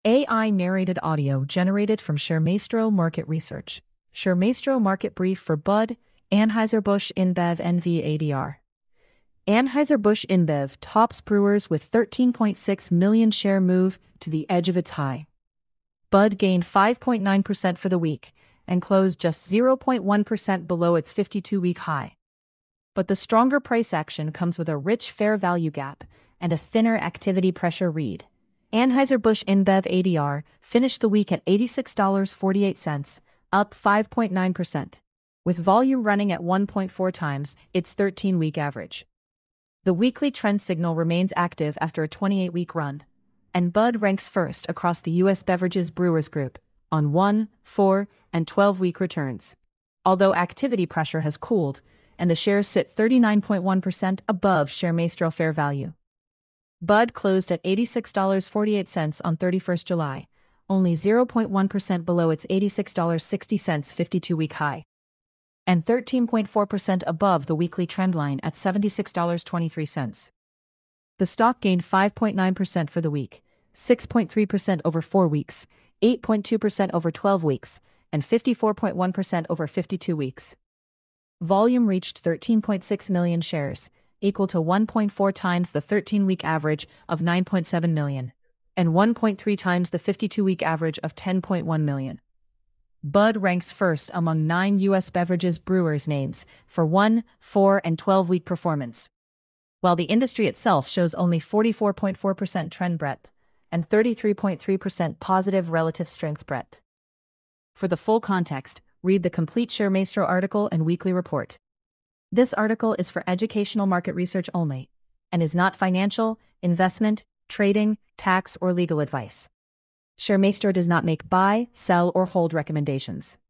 AI narrated audio generated from ShareMaestro Market Research. ShareMaestro Market Brief for Bud, Anheuser-Busch InBev NVADR. Anheuser-Busch InBev tops Brewers with 13.6 million share move to the edge of its high. Bud gained 5.9% for the week and closed just 0.1% below its 52-week high. But the stronger price action comes with a rich fair value gap and a thinner activity pressure read. Anheuser-Busch InBev ADR finished the week at $86.48, up 5.9%, with volume running at 1.4 times its 13-week average. The weekly trend signal remains active after a 28-week run, and Bud ranks first across the U.S. Beverages Brewers Group on 1, 4, and 12-week returns. Although activity pressure has cooled, and the shares sit 39.1% above ShareMaestro fair value. Bud closed at $86.48 on 31st July, only 0.1% below its $86.60 52-week high, and 13.4% above the weekly trendline at $76.23. The stock gained 5.9% for the week, 6.3% over 4 weeks, 8.2% over 12 weeks, and 54.1% over 52 weeks. Volume reached 13.6 million shares, equal to 1.4 times the 13-week average of 9.7 million, and 1.3 times the 52-week average of 10.1 million. Bud ranks first among 9 U.S. Beverages Brewers names for 1, 4, and 12-week performance, while the industry itself shows only 44.4% trend breadth and 33.3% positive relative strength breadth. For the full context, read the complete ShareMaestro article and weekly report. This article is for educational market research only and is not financial, investment, trading, tax, or legal advice. ShareMaestro does not make buy, sell, or hold recommendations.